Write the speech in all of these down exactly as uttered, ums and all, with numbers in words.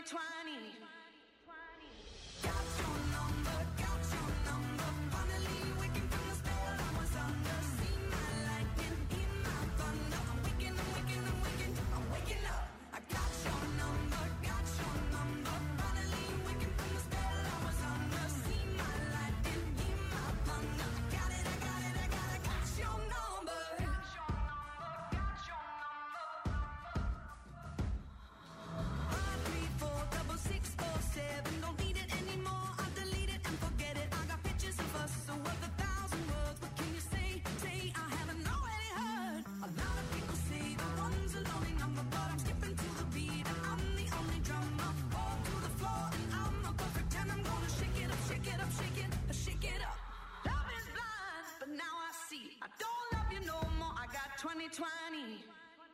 twenty. twenty twenty.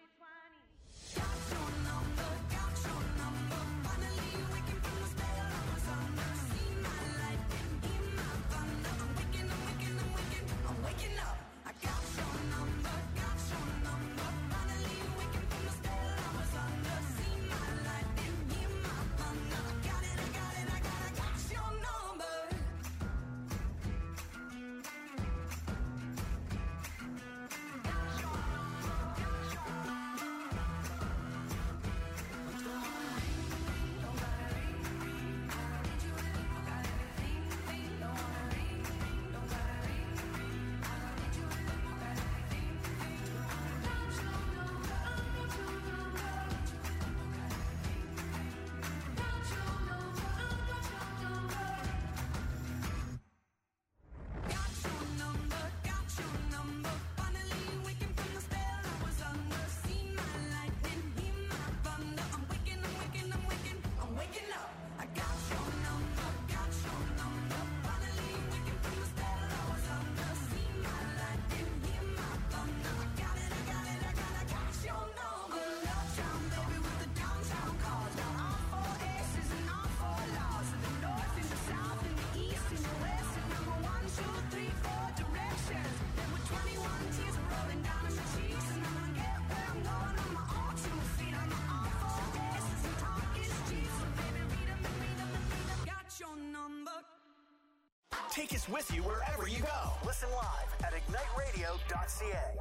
Take us with you wherever you go. Listen live at ignite radio dot c a.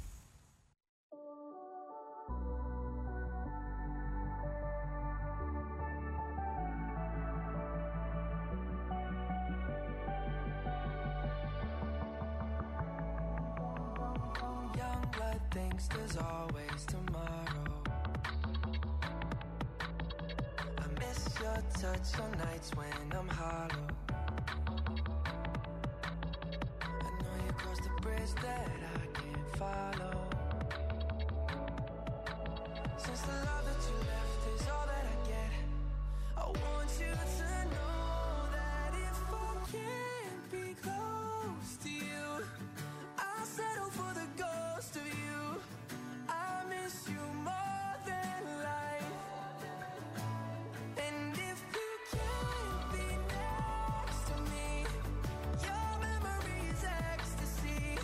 Young blood thinks there's always tomorrow. I miss your touch on nights when I'm hollow. That I can't follow. Since the love that you left is all that I get, I want you to know that if I can't be close to you, I'll settle for the ghost of you. I miss you more than life. And if you can't be next to me, your memory is ecstasy.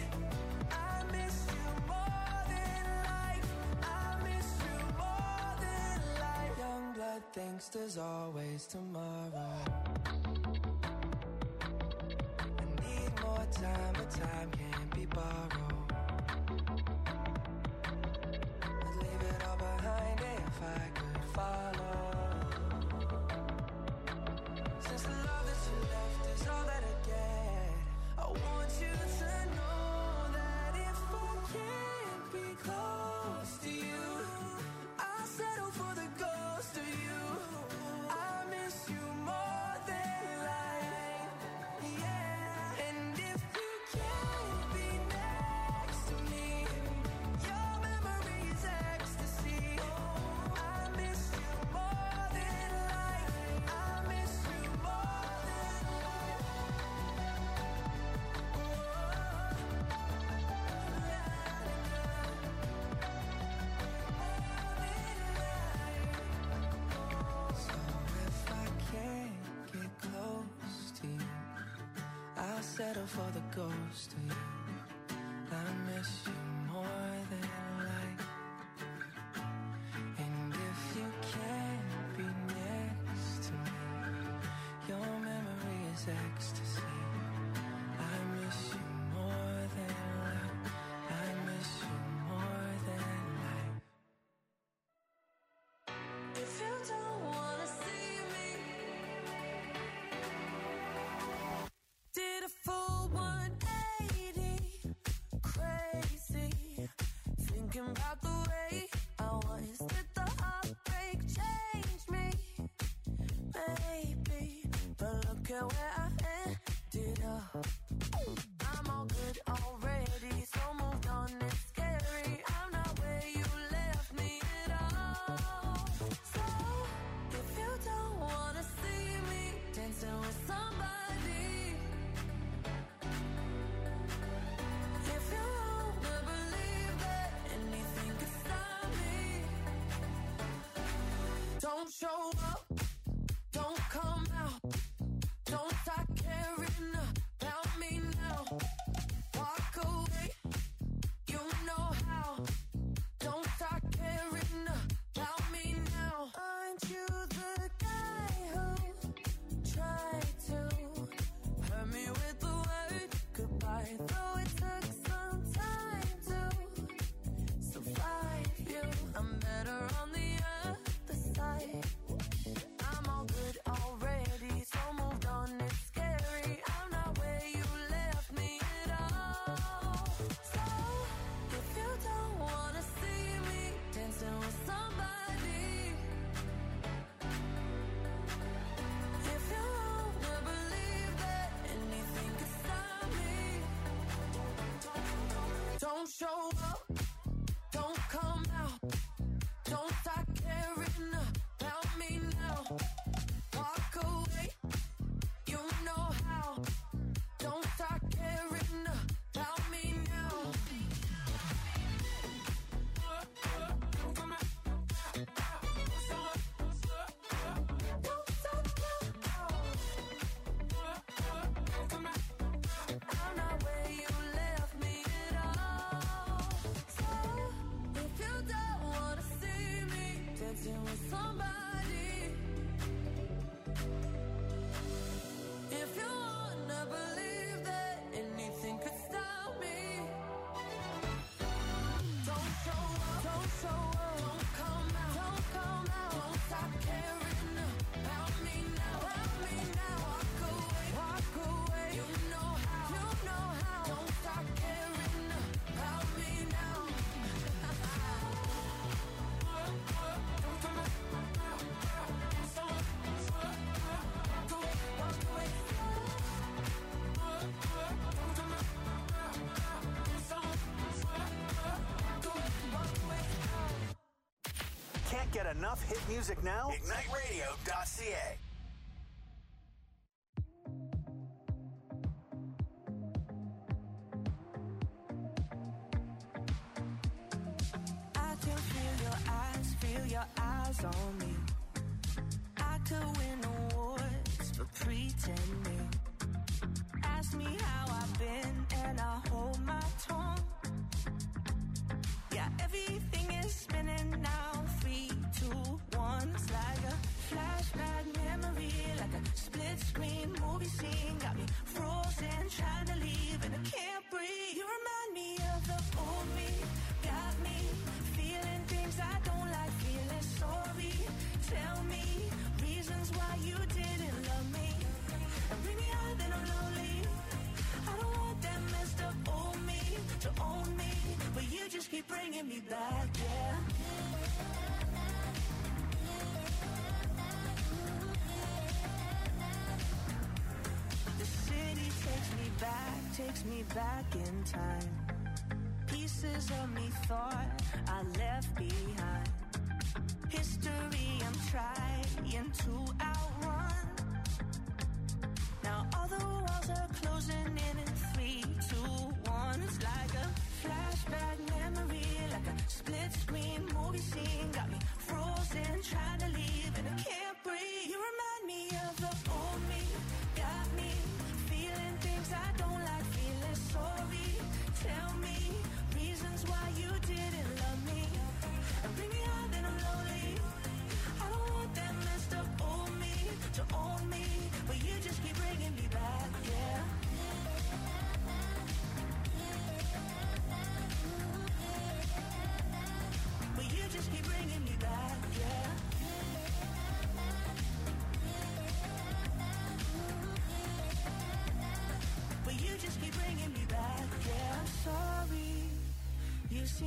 Thinks there's always tomorrow. I need more time, but time can't be borrowed. I'd leave it all behind if I could follow. Since the love that you left is all that I get, I want you to know that if I can't be close to you, I'll settle for the ghost of you. Settle for the ghost of you. I miss you more than life. And if you can't be next is ecstasy. I miss you more than life. I miss you more than life. If you don't wanna see me, did a full one eighty, crazy, thinking about the way I was. Did the heartbreak change me? Maybe, but look at where I ended up. I'm all good already, so moved on, it's scary. I'm not where you left me at all. So, if you don't wanna see me dancing with somebody, if you wanna believe that anything could stop me, don't show up, don't come out, don't start caring about me now. Walk away, you know how. Don't start caring about me now. Aren't you the guy who tried to hurt me with the word goodbye? Though it took some time to survive you, I'm better on the other side. I'm all good already, so moved on, it's scary. I'm not where you left me at all. So, if you don't wanna see me dancing with somebody, if you wanna believe that anything could stop me, don't show up, don't come out, don't start caring about me now. Walk away, you know how. Don't start caring about me now. Don't stop now. I'm not where you left me at all. So, if you don't wanna see me dancing with somebody, if you wanna believe that anything could stop me, don't show up, don't show up, don't come out, don't come out, don't stop caring about me now, about me now. Walk away, walk away, you know how, you know how. Don't stop caring about me now. Can't get enough hit music now? ignite radio dot c a. I can feel your eyes, feel your eyes on me. I could win awards for pretending. Ask me how I've been and I hold my tongue. Yeah, everything is spinning now. Three, two, one. It's like a flashback memory, like a split screen movie scene. Got me frozen, trying to leave and I can't breathe. You remind me of the old me. Got me feeling things I don't like, feeling sorry. Tell me reasons why you didn't love me. And bring me out, then I'm lonely. I don't want that messed up old me to own me, but you just keep bringing me back, yeah. The city takes me back, takes me back in time. Pieces of me thought I left behind. History I'm trying to outrun. Now all the walls are closing in in three, two, one. It's like a flashback memory, like a split screen movie scene. Got me frozen, trying to leave and I can't breathe. You remind me of the old me. Got me feeling things I don't like, feeling sorry. Tell me reasons why you didn't love me. And bring me out, then I'm lonely. I don't want that messed up old me to own me, but you just keep bringing me back.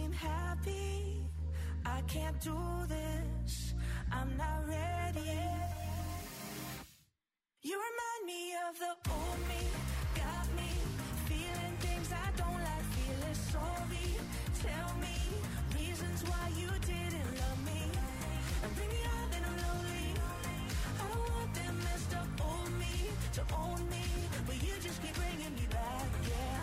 seem happy. I can't do this, I'm not ready. You remind me of the old me, got me feeling things I don't like, feeling sorry. Tell me reasons why you didn't love me, and bring me out and I'm lonely. I don't want that messed up old me to own me, but you just keep bringing me back, yeah.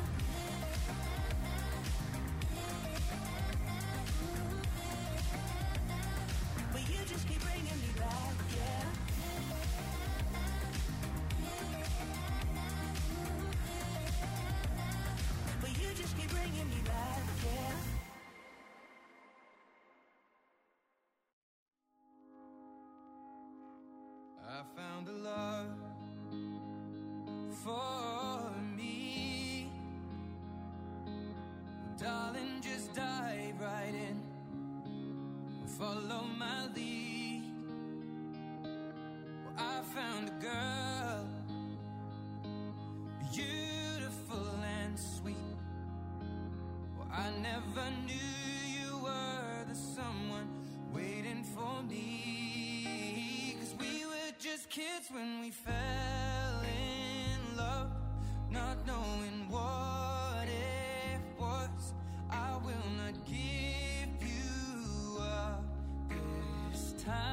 But you just keep bringing me back, yeah. But you just keep bringing me back, yeah. I found a love for me. Darling, just dive right in, follow my lead. Well, I found a girl, beautiful and sweet. Well, I never knew you were the someone waiting for me. 'Cause we were just kids when we fell in love, not knowing what it was. I will not give you up this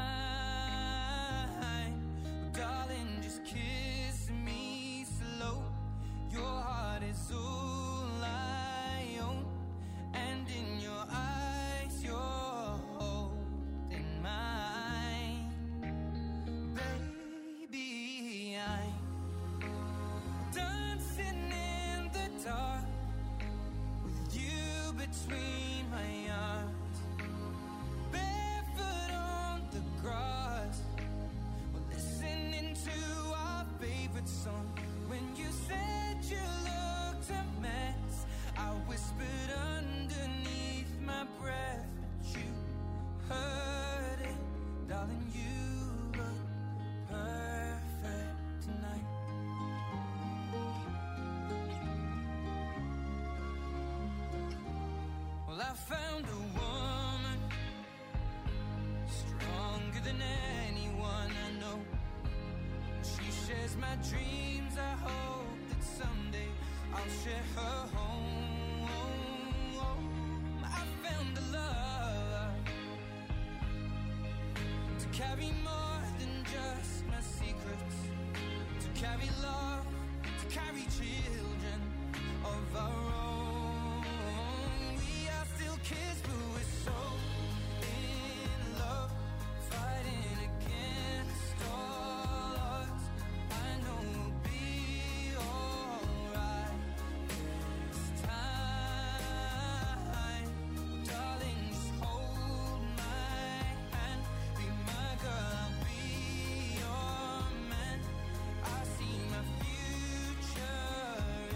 time. Darling, just kiss me slow. Your heart is all I own, and in your eyes you're holding mine. Baby, I'm dancing in the dark with you between my arms, barefoot on the grass. We're listening to our favorite song. When you said you looked a mess, I whispered underneath my breath, but you heard it. Darling, you look perfect tonight. Well, I found a woman stronger than anyone I know. She shares my dreams. I hope that someday I'll share her home. I found a love to carry more than just my secrets, to carry love, to carry children of our own. We are still kids, but we're so in love, fighting against all odds. I know we'll be alright this time. Darling, just hold my hand, be my girl, I'll be your man. I see my future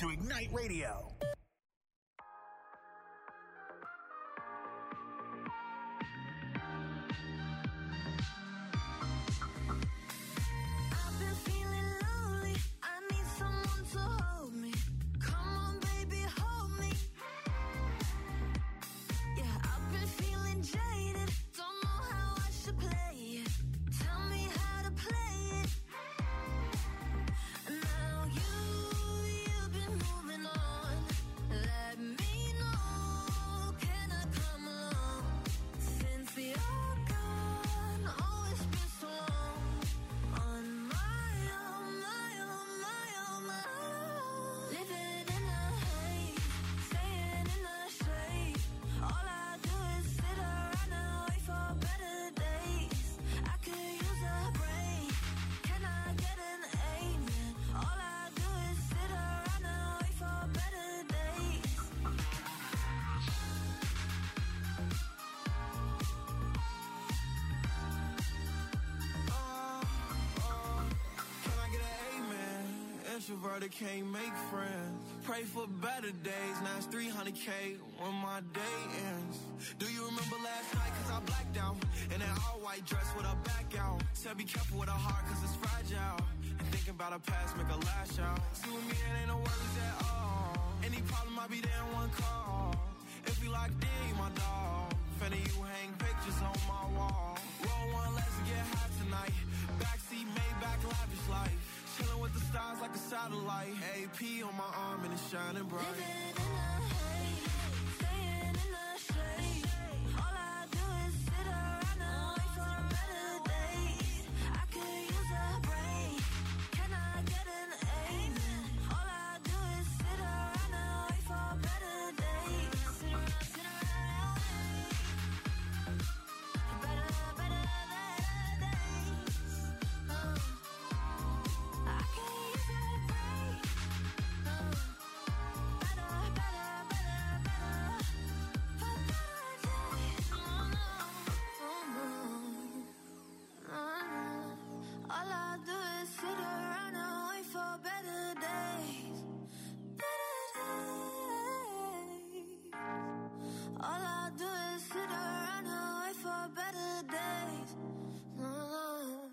to Ignite Radio. I've been feeling lonely. I need someone to hold me. Come on, baby, hold me. Yeah, I've been feeling jaded. Don't know how I should play it. Tell me how to play it. Now you, you've been moving on. Let me know, can I come along? Since you're gone, oh, it's been so long. On my own, my own, my own, my own. Living in a haze, staying in the shade. All I do is sit around and wait for better days. I could use a break. Can I get an amen? All I do is sit around and wait for better days. Can I get an amen? Introverted can't make friends. Pray for better days. Now it's three hundred K when my day ends. Do you remember last night? Cause I blacked out. In an all white dress with a back out. Said be careful with a heart cause it's fragile. And thinking about a past make a lash out. See with me it ain't no worries at all. Any problem I'll be there in one call. If we locked in, you my dog. Finna you hang pictures on my wall. Roll one, let's get high tonight. Backseat Maybach lavish life. Chilling with the stars like a satellite. A P on my arm and it's shining bright. Living in a haze, staying in the shade. All I do is sit around and wait for better days. I could use a break. Can I get an amen? All I do is sit around and wait for better days. Sit around, sit around, better, better, better days. Uh, I could use a break. Uh, better, better, better, better, for better days. Oh no, oh no, oh no. All I do is sit around and wait for better days, better days. All I do is sit around and wait for better days. Oh.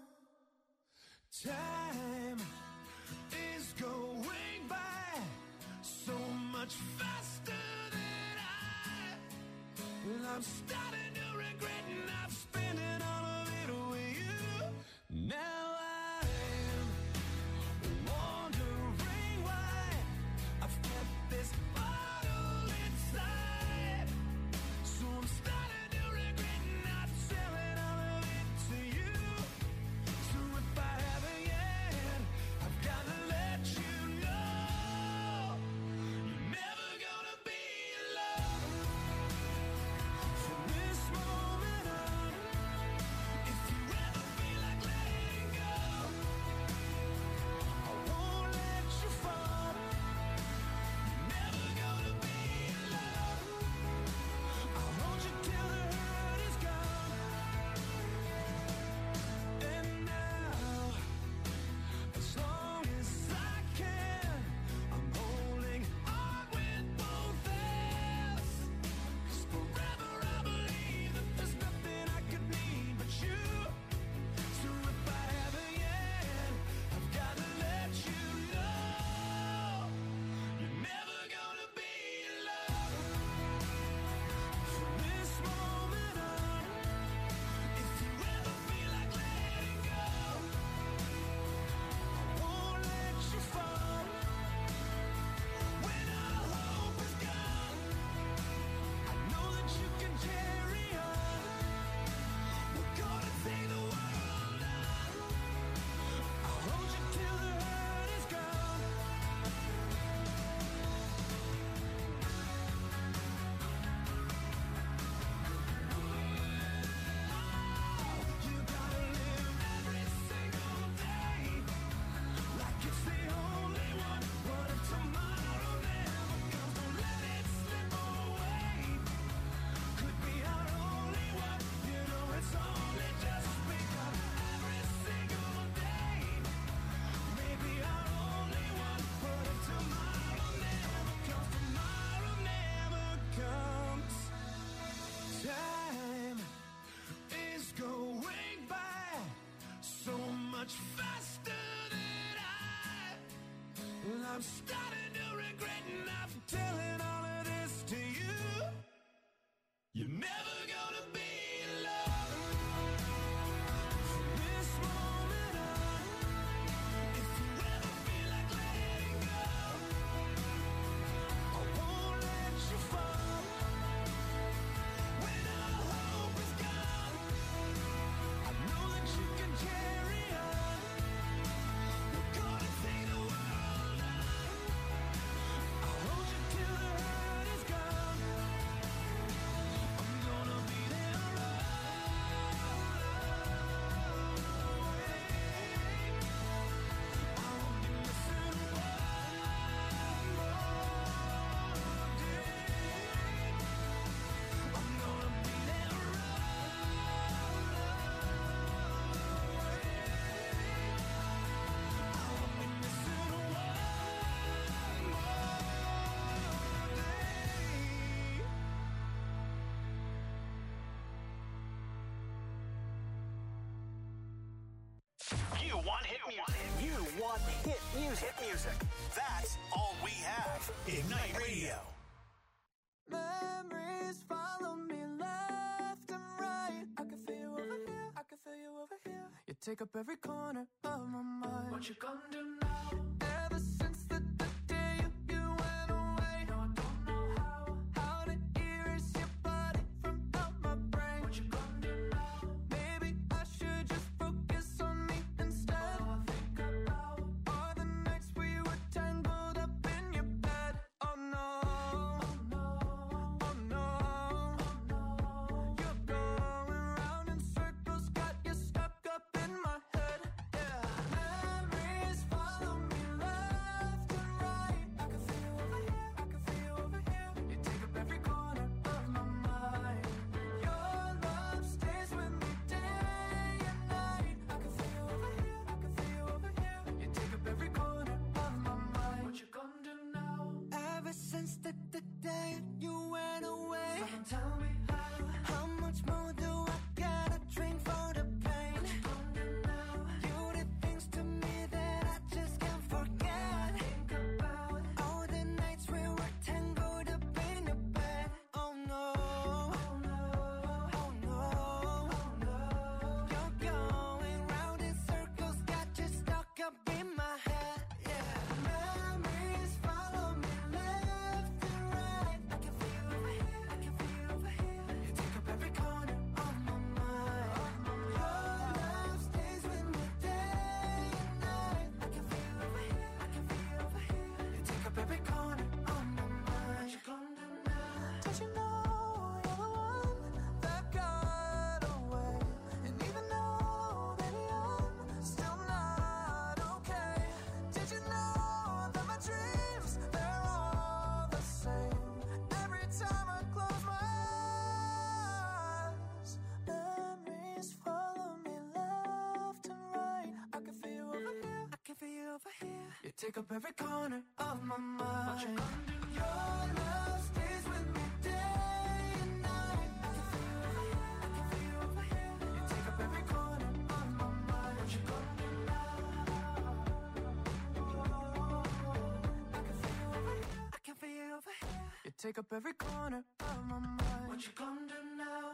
Time is going by so much faster than I. Well, I'm starting to regret not spending all of it with you. Now I'm wondering why I've kept this bottle inside. So I'm starting to regret not selling all of it to you. So if I haven't yet, I've gotta let you know you're never gonna be alone. From this moment I'm starting to regret not telling all of this to you. You're never gonna be alone from this moment on. If you ever feel like letting go, I won't let you fall. When all hope is gone, I know that you can carry on. We're gonna take the world on. I'll hold you till the hurt is gone. I'm gonna be there always. I won't be missing one more day. I'm gonna be there You want hit music. You want hit music. Hit music. That's all we have. Ignite Radio. Memories follow me left and right. I can feel you over here. I can feel you over here. You take up every corner of my mind. What you gonna do now? Ever since the, the day you, you went away, no, I don't know how. How to erase your body from out my brain. What you gonna do now? Maybe I should just focus on me instead. All I think about are the nights we were tangled up in your bed. Oh no, oh no, oh no, oh no. You're going round in circles, got you stuck up in my head. Yeah, memories follow me left and right. I can feel you over here, I can feel you over here. You take up every corner of my mind. Your love stays with me day and night. I can feel you over here, I can feel you over here. You take up every corner of my mind. What you gonna do now? Ever since the, the day you went away, someone tell me how. How much more do I gotta drink for the pain? What you gonna do now? You did things to me that I just can't forget. Think about all the nights we were tangled up in your bed. Oh no, oh no, oh no, oh no. You're going round in circles, got you stuck up in my head. Yeah, memories follow me left and right. I can feel you over here, I can feel you over here. You take up every corner of my mind. Your love stays with me day and night. I can feel you over here, I can feel you over here. You take up every corner of my mind. What you gonna do now? Did you know you're the one that got away? And even though, baby, I'm still not okay. Did you know that my dreams, they're all the same? Every time I close my eyes, memories follow me left and right. I can feel you over here, I can feel you over here. You take up every corner of my mind. What you gonna do? Your love stays with me day and night. I can feel you over here, I can feel you over here. You take up every corner of my mind. What you gonna do now? I can feel you over here, I can feel you over here. You take up every corner of my mind. What you gonna do now?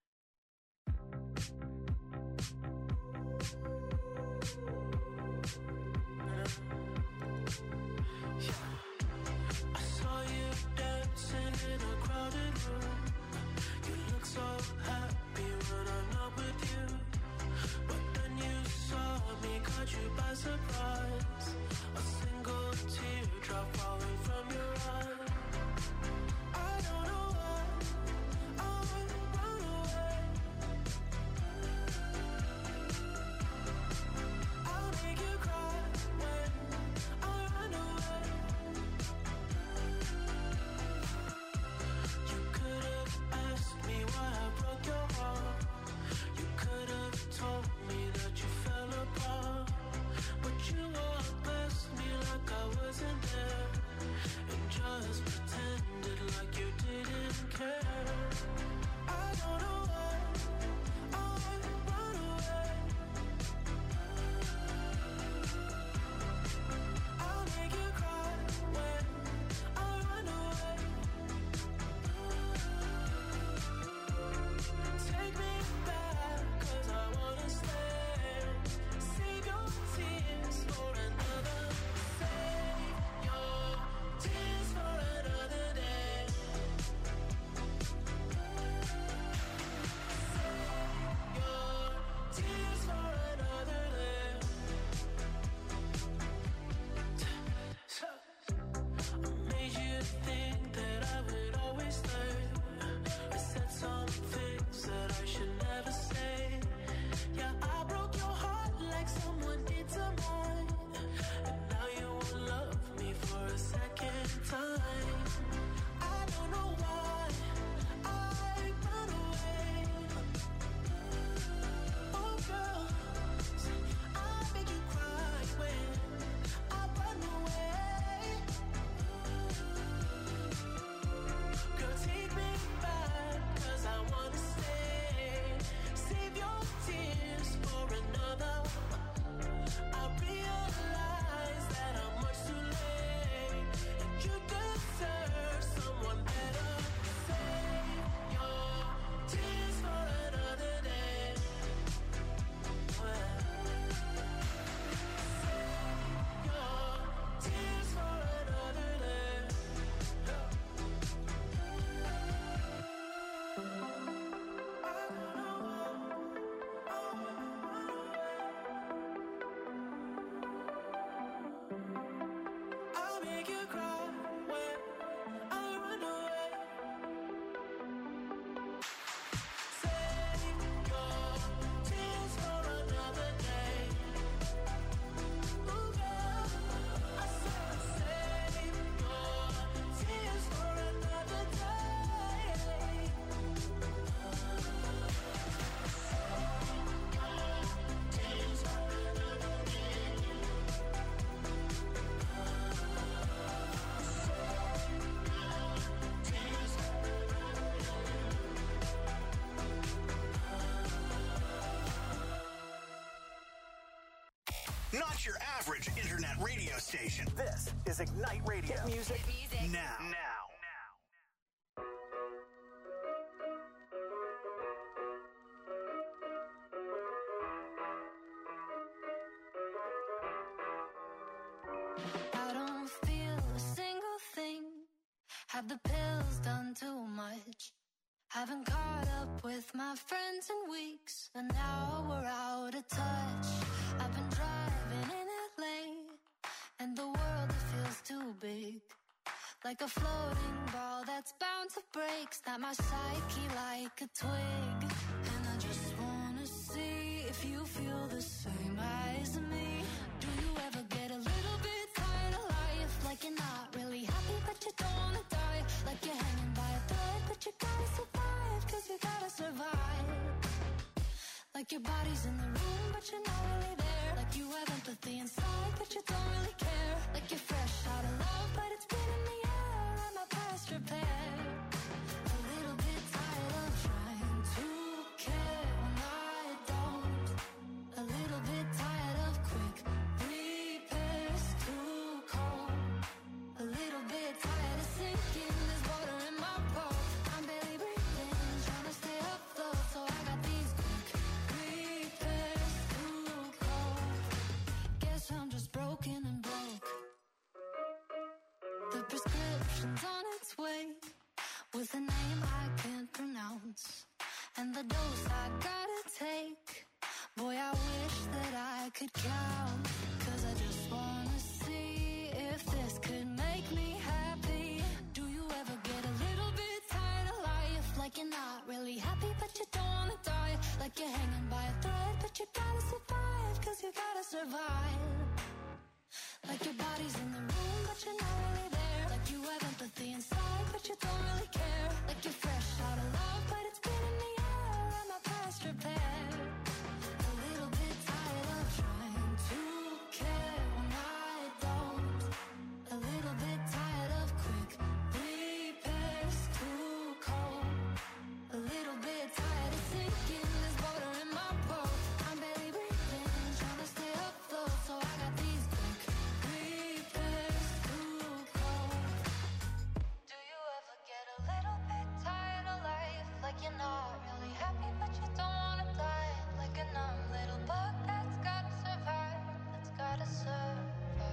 I saw you dancing in a crowded room. You look so happy when I'm not with you. But then you saw me, caught you by surprise. A single teardrop falling from your eye. I don't know why I Not your average internet radio station. This is Ignite Radio. Hit music, Hit music. now. Now. I don't feel a single thing. Have the pills done too much? Haven't caught up with my friends in weeks, and now we're out of touch. I've been driving in L A, and the world it feels too big. Like a floating ball that's bound to break. Snap my psyche like a twig. And I just wanna see if you feel the same as me. Do you ever get a little bit tired of life? Like you're not really happy but you don't wanna die. Like you're hanging by a thread but you gotta survive, cause you gotta survive. Like your body's in the room but you're not really there. Like you have empathy inside but you don't really care. Like you're fresh out of love but it's been in the air and my past repair. A little bit tired of trying to care when I don't. A little bit tired of quick repairs too cold. A little bit tired of sinking, there's water in my boat. I'm barely breathing, trying to stay afloat. So I got these quick repairs too cold. Guess I'm just broken and broke. The prescription's on its way, with a name I can't pronounce, and the dose I gotta take. Boy, I wish that I could count, cause I just wanna see if this could make me happy. Do you ever get a little bit tired of life? Like you're not really happy but you don't wanna die. Like you're hanging by a thread but you gotta survive, cause you gotta survive. Like your body's in the room but you're not really there. Like you have empathy inside but you don't really care. Like you're fresh out of love but it's been in the air and my past repair. A little bit tired of trying to care when I don't. A little bit tired of quick repairs too cold. A little bit tired of sinking, there's water in my boat. I'm barely breathing, trying to stay afloat. So I got these quick repairs too cold. Do you ever get a little bit tired of life? Like you're not really happy but you don't wanna die. Like a numb little bug that's gotta survive, that's gotta survive.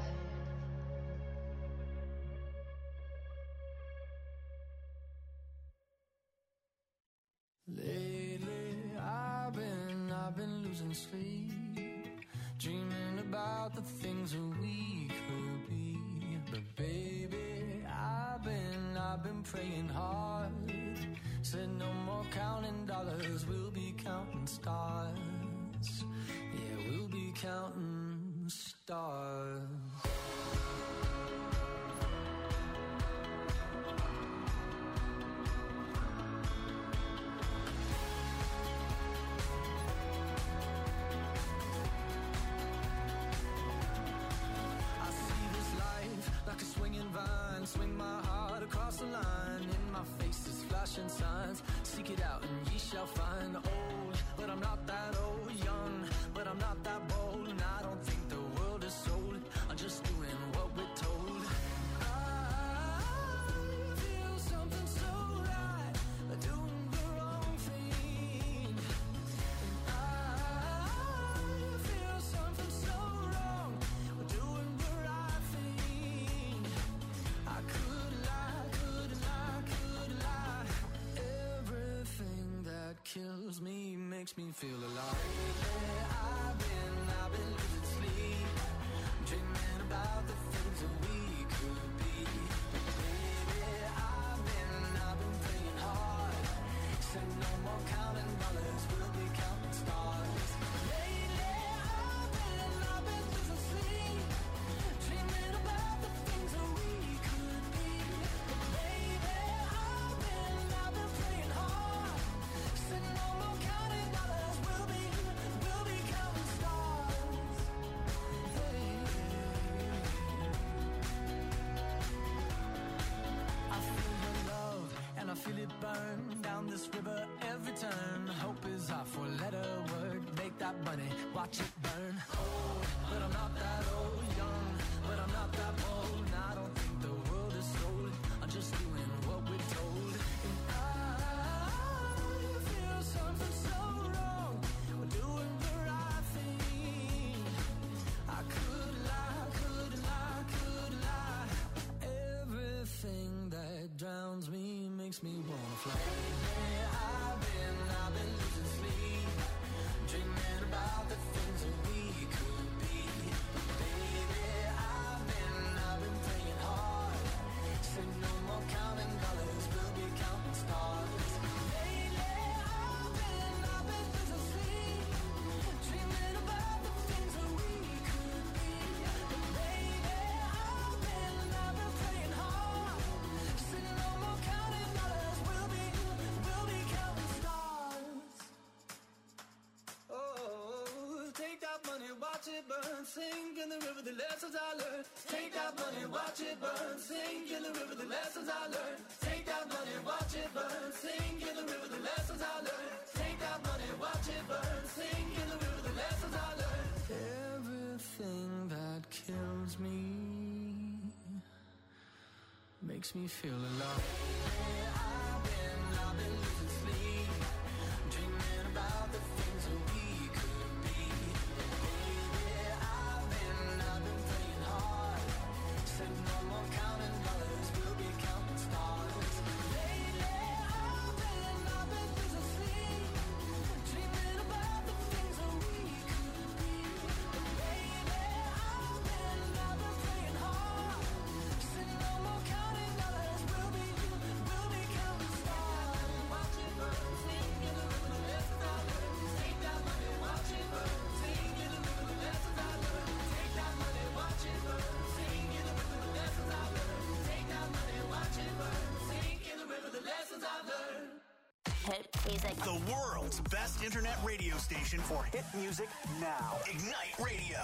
Lately, I've been, I've been losing sleep, dreaming about the things that we could be. But baby, I've been, I've been praying hard. Said no more counting dollars, we'll be counting stars. Yeah, we'll be counting stars. Like a swinging vine, swing my heart across the line. In my face is flashing signs. Seek it out and ye shall find. Old, but I'm not that old. Young, but I'm not that bold. And I don't think the world is sold. I'm just doing what we're told. I feel something so right, doing the wrong thing. And I feel something so wrong, doing the right thing. I could lie, could lie, could lie. Everything that kills me makes me feel alive. Lately, I've been, I've been losing sleep, dreaming about the things that we could be. Baby, I've been, I've been praying hard. Said no more counting dollars, we'll be counting stars. Lately, I've been, I've been losing sleep, dreaming about the things that we could be. Baby, I've been, I've been praying hard. Said no more counting dollars, we'll be, we'll be counting stars. Hey. I feel your love and I feel it burn down this river every turn. Hope is our four-letter word. Make that money, watch it burn. Oh, but I'm not makes me wanna fly. Lately I've been, I've been losing sleep, dreaming about the things that we could be. Baby, I've been, I've been playing hard. Said no more counting dollars, we'll be counting stars. Lately I've been, I've been losing sleep, dreaming about the things that we could be. Baby, I've been, I've been playing hard. Said no more counting dollars, we'll be, we'll be counting stars. Oh, take that money, watch it burn, sink in the river, the lessons I learned. Take that money, watch it burn, sink in the river, the lessons I learned. Take that money, watch it burn, sink in the river, the lessons I learned. Take that money, watch it burn, sink in the river, the lessons I learned. Everything that kills me makes me feel alive. I've been, I've been losing sleep, dreaming about the things that we could be. Baby, I've been, I've been playing hard. Said no more counting dollars, we'll be counting stars. Lately, I've been, I've been losing sleep, dreaming about the things that we could be. Baby, I've been, I've been playing hard. Said no more counting dollars, we'll be, we'll be counting stars. Watch it burn, sink in the river, the lessons I learned. Take that money, watch it burn, sink in the river, the lessons I learned. Take that money, watch it burn, sink in the river, the lessons I learned. Take that money, watch it burn, sink in the river, the lessons I learned. Hit music. The world's best internet radio station for hit music now. Ignite Radio.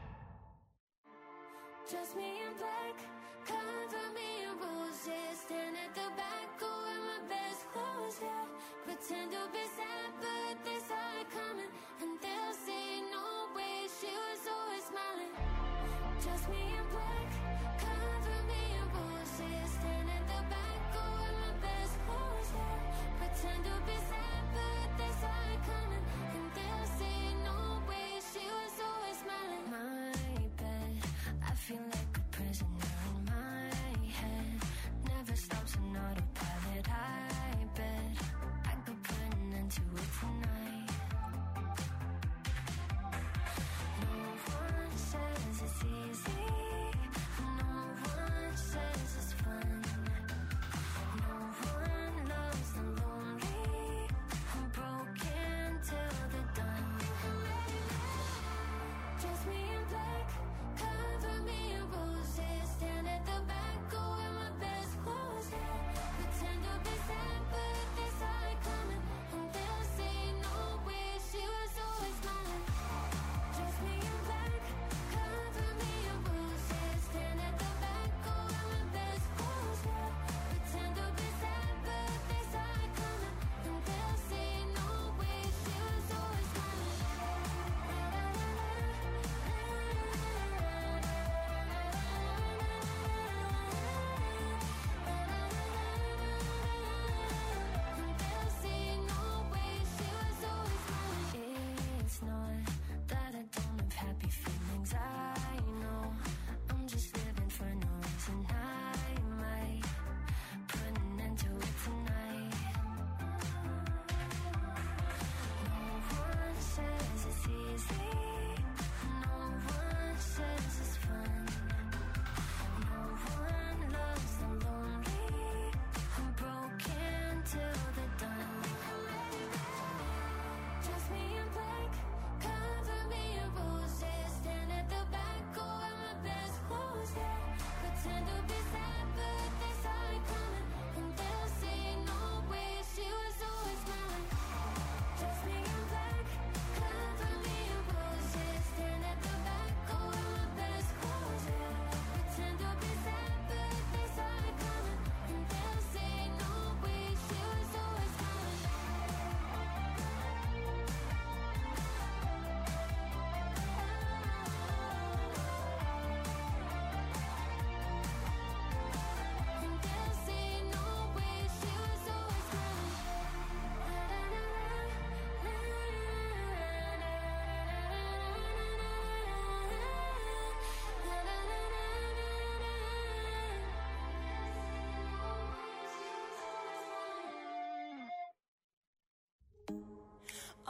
Just me in black, cover me in roses. Stand at the back, go in my best clothes, yeah. Pretend to be sad, but they saw it coming. And they'll say, no way, she was always smiling. Just me in black, cover me in roses. Stand at the back, go in my best clothes, yeah. Pretend to be sad, but they saw it coming. And they'll say, no way, she was always smiling. My bed, I feel like a prisoner in my head. Never stops an autopilot. I bet I could put an end to it tonight. No one says it's easy.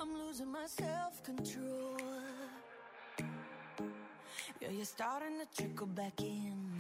I'm losing my self-control. Yeah, you're starting to trickle back in,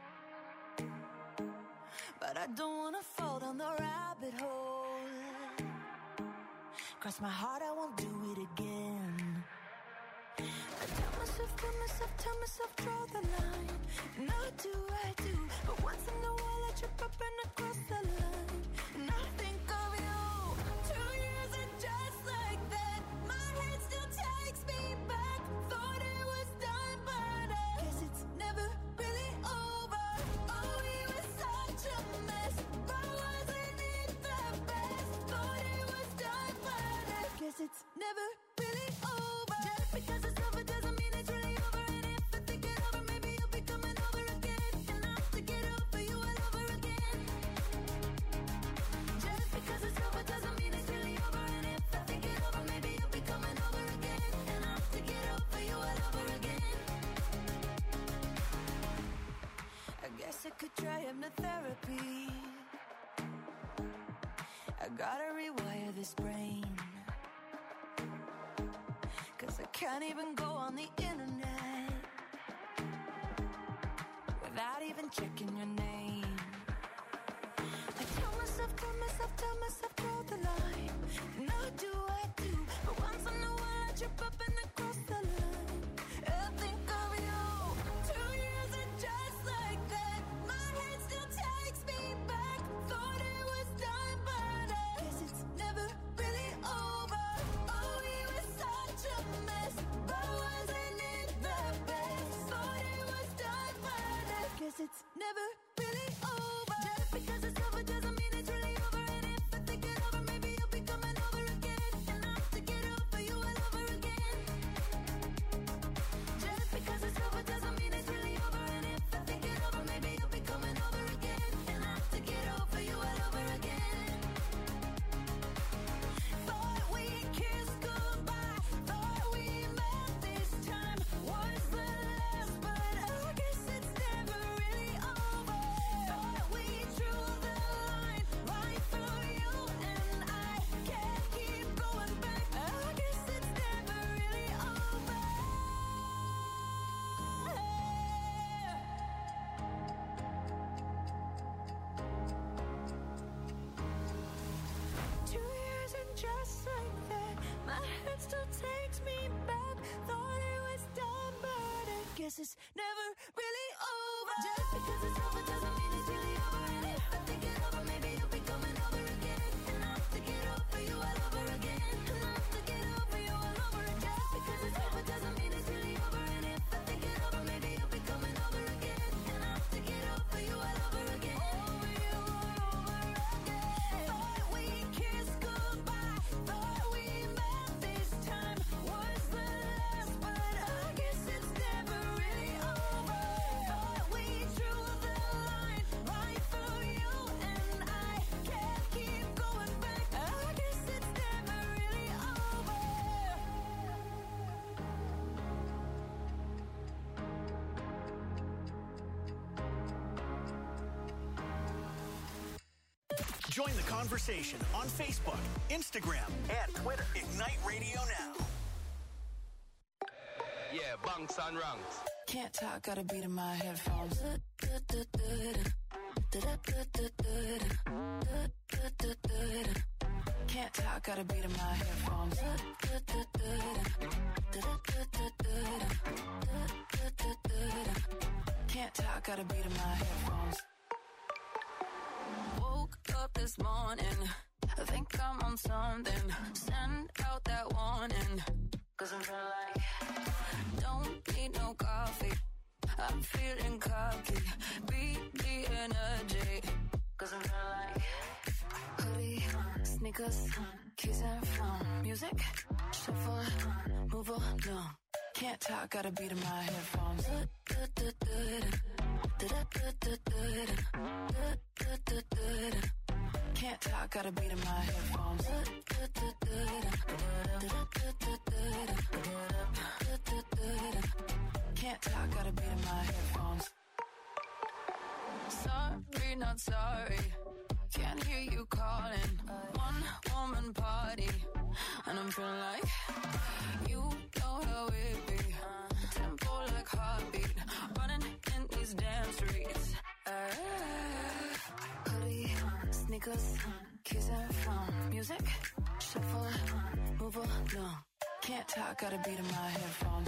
but I don't wanna fall down the rabbit hole. Cross my heart, I won't do it again. I tell myself, tell myself, tell myself, draw the line. And I do, I do, but once in a while I trip up and I cross the line. And I think of you. Two years and just like that, my head still takes me back. Thought it was done, but I guess it's never really over. Oh, we were such a mess, but wasn't it the best? Thought it was done, but I guess it's never really over. Just because it's over doesn't mean it's really over. And if I think it over, maybe you'll be coming over again. And I'll have to get over you all over again. Just because it's over doesn't mean it's really over. And if I think it over, maybe you'll be coming over again. And I'll have to get over you all over again. I guess I could try hypnotherapy. I gotta rewire this brain, 'cause I can't even go on the internet without even checking your name. I tell myself, tell myself, tell myself, draw the line. And I do, I do, but once in a while I trip up and I cross the line. I think of you. Two years and just like that, my head still takes me back. Thought it was done, but I guess it's never really over. Oh, we were such a mess, but wasn't it the best? Thought it was done, but I guess it's never really over. Just because it's over doesn't mean it's really over. And if I think it over, maybe you'll be coming over again. And I'll have to get over you all over again. Just because it's over doesn't mean it's really over. And if I think it over, maybe you'll be coming over again. And I'll have to get over you all over again. Thought we kissed goodbye, thought we met this time was the last, but I guess it's never really over. Thought we drew the line right through you, and I can't keep going back. I guess it's never really over. Two years and just like that, my head still takes me back. Thought it was done, but I guess it's never really over. Just because it's over doesn't mean it's really over. And if I think it over, maybe you'll be coming over again. And I'll have to get over you all over again. And I'll have to get over you all over again. Just because it's over doesn't mean it's really over. And if I think it over, maybe you'll be coming over again. And I'll have to get over you all over again. Over you all over again. Thought we kissed goodbye, thought we met this time was the last, but I guess it's never really over. Thought we drew the line right through you, and I can't keep going back. I guess it's never really over. Join the conversation on Facebook, Instagram, and Twitter. Ignite Radio Now. Yeah, bunks and ranks. Can't talk, got a beat in my headphones. Can't talk, got a beat in my headphones. Can't talk, got a beat in my headphones. Woke up this morning, I think I'm on something. Send out that warning, 'cause I'm feeling like don't need no coffee. I'm feeling cocky, beat the energy, 'cause I'm feeling like hoodie, sneakers, keys and phone, music, shuffle, move along. Can't talk, got a beat in my headphones. Can't talk, got a beat in my headphones. Can't talk, got a beat in my headphones. Sorry, not sorry. Can't hear you calling. One woman party, and I'm something like you know how it be. Tempo like heartbeat, running in these damn streets. Uh, hoodie, sneakers, kissing from music. Shuffle, move along. Can't talk, gotta beat in my headphones.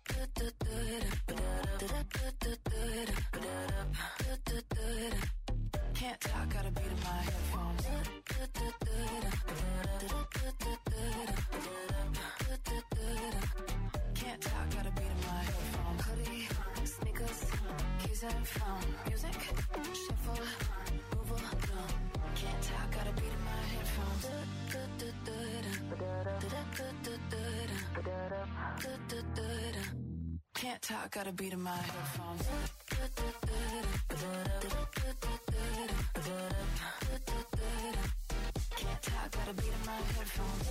Can't talk, gotta beat in my headphones. Can't talk, gotta beat in my headphones. Hoodie, sneakers, keys and phone. Music, shuffle, move along. Can't talk, gotta beat in my headphones. Can't talk, gotta beat in my headphones. Can't talk, gotta beat in my headphones.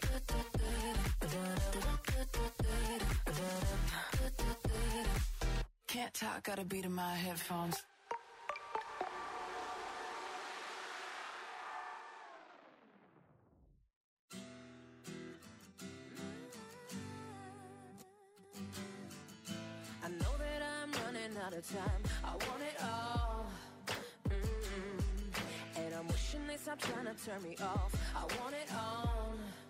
Can't talk, gotta beat in my headphones. I know that I'm running out of time. I want it all. Mm-hmm. And I'm wishing they stop trying to turn me off. I want it all.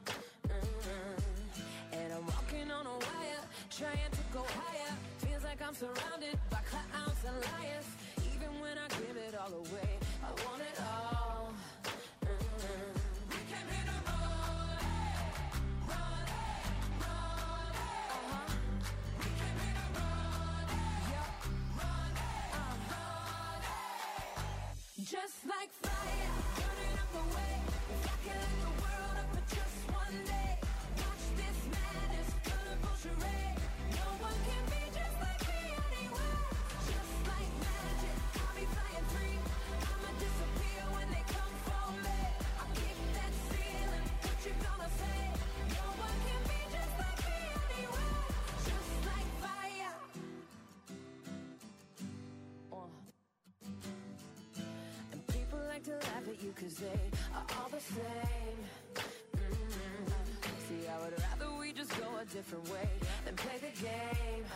Mm-hmm. And I'm walking on a wire, trying to go higher. Feels like I'm surrounded by clowns and liars. Even when I give it all away, I want it all. Mm-hmm. We came here to run, run, run. Uh-huh. We came here to run, yeah, run, uh-huh. Just like fire, burning up the way. If I could light the world up for just one day, watch this madness, colorful charade. No one can be just like me anywhere. Just like magic, I'll be flying free. I'ma disappear when they come for me. I'll keep that ceiling, what you gonna say? No one can be just like me anywhere. Just like fire. Uh. And people like to laugh at you cause they are all the same. Mm-hmm. See, I would rather we just go a different way than play the game.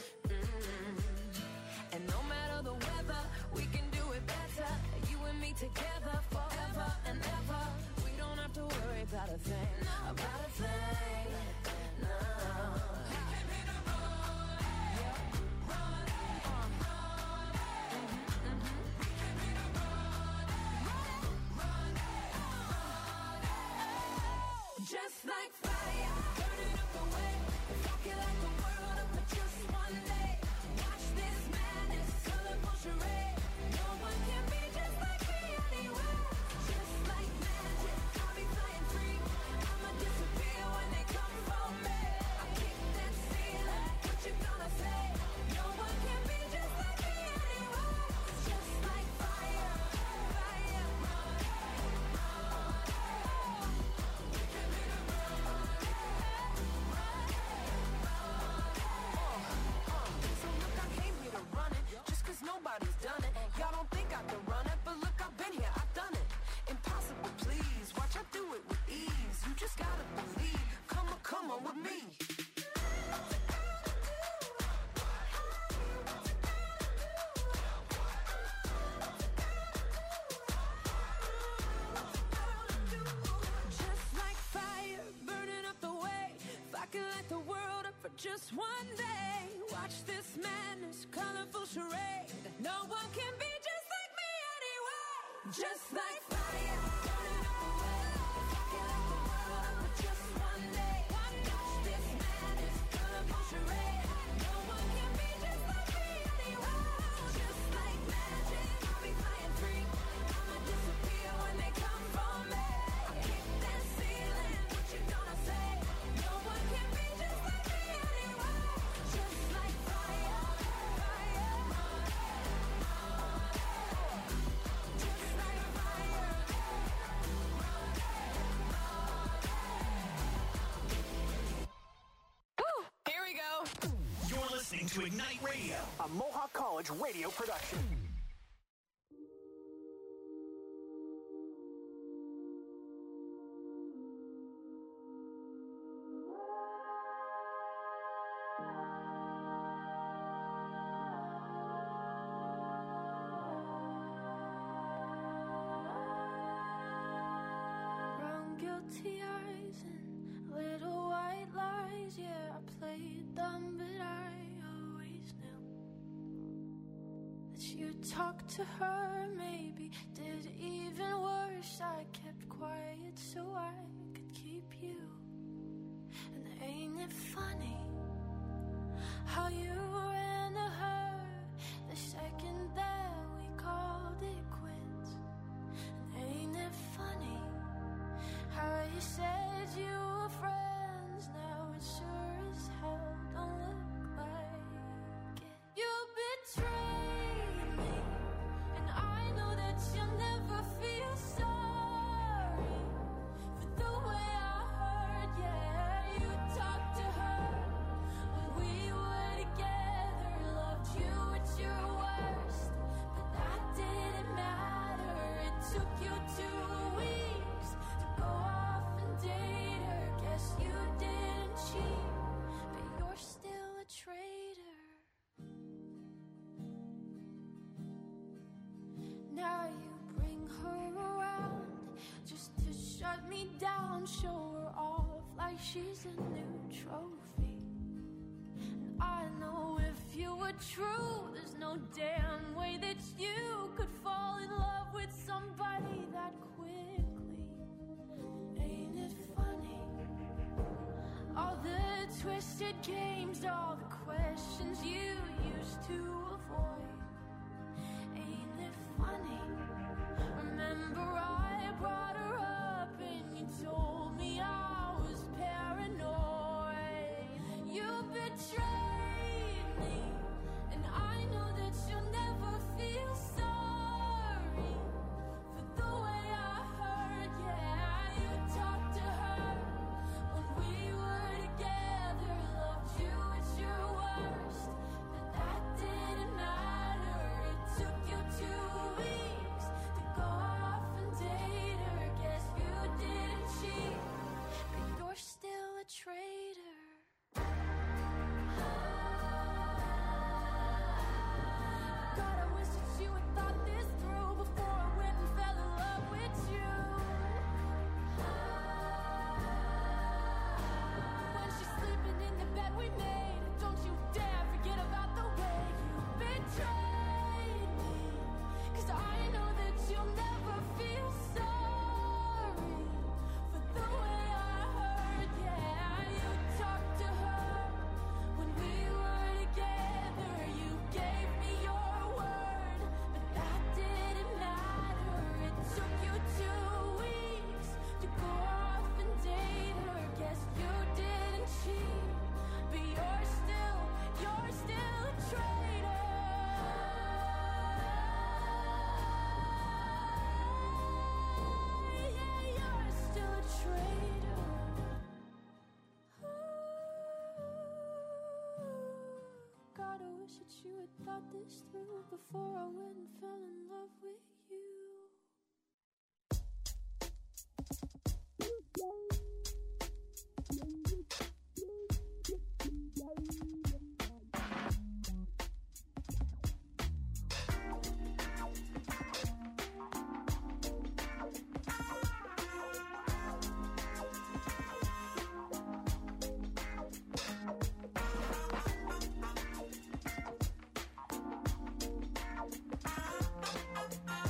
Mm-hmm. And no matter the weather, we can do it better. You and me together forever and ever. We don't have to worry about a thing, about a thing. No. We came here to run, yeah, run, uh, mm-hmm, mm-hmm. We came here to run, run, run. Just like fire, burning up the way. If I could light the world up for just one day, watch this madness, colorful charade. No one can be just like me anywhere. Just like magic, I'll be flying free. I'ma disappear when they come for me. I kick that ceiling, what you gonna say? No one can be just like me anywhere. Just like fire, fire. We came here to run, run, uh, so look, I came here to run it, just cause nobody's done it. Y'all don't think I can run it, but look, I've been here, I've done it. Impossible, please, watch I do it with ease. You just gotta believe, come on, come on with me. Just like fire, burning up the way. If I could light the world up for just one day, watch this madness, colorful charade. No one can be just like me anyway. Just like fire, burning up the way. If I could light the world up for just one day, watch this madness, colorful charade. No one can be just like me anyway. Just like magic, I'll be flying free. I'ma disappear when they come for me. I kick that ceiling, what you gonna say? No one can be just like me anyway. Just like fire, fire. Just like fire. Woo! Here we go. You're listening to Ignite Radio, a Mohawk College radio production. salty eyes and little white lies. Yeah, I played dumb, but I always knew that you'd talk to her, maybe did even worse. I kept quiet so I could keep you. And ain't it funny how you ran to her the second that we called it quits? And ain't it funny how you said you were friends, now it sure as hell don't look like it. You betrayed me, and I know that you'll never feel sorry for the way I hurt. Yeah, you talked to her when we were together, loved you at your worst, but that didn't matter. It took you two weeks to go off and date her. Guess you didn't cheat, but you're still a traitor. Now you bring her around just to shut me down, show her off like she's a new trophy. And I know if you were true, there's no damn way that you could fall in love with somebody that quickly. Ain't it funny? All the twisted games, all the questions you used to avoid. Ain't it funny? Remember I brought her up and you told me I was paranoid. You betrayed me, and I know that you'll never feel sorry for the way I hurt. Yeah, you talked to her when we were together, loved you at your worst, but that didn't matter. It took you two weeks to go off and date her. Guess you didn't cheat, but you're still a traitor. God, I wish that you had thought this through before I went and fell in love with you. When she's sleeping in the bed we made, don't you dare forget about the way you betrayed me. 'Cause I know that you'll never feel sorry for the way I hurt. Yeah, you talked to her when we were together. You gave me your word, but that didn't matter. It took you two weeks to go off and date her. Guess you didn't cheat, but you're still, you're still a traitor. Yeah, you're still a traitor. God, I wish that you had thought this through before I went and fell in love with you. Thank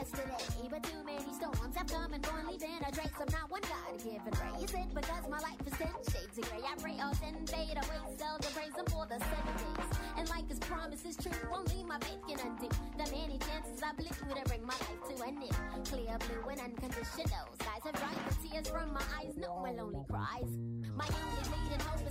yesterday. But too many storms have come and gone, leaving a trace of not one God-given ray. Is it because my life is ten shades of gray? I pray all ten fade away, seldom praise him for the seven days. And like his promise is true, only my faith can undo the many chances I blew to bring my life to an end. Clear blue and unconditional skies have dried the tears from my eyes, no more lonely cries. My only bleeding hope is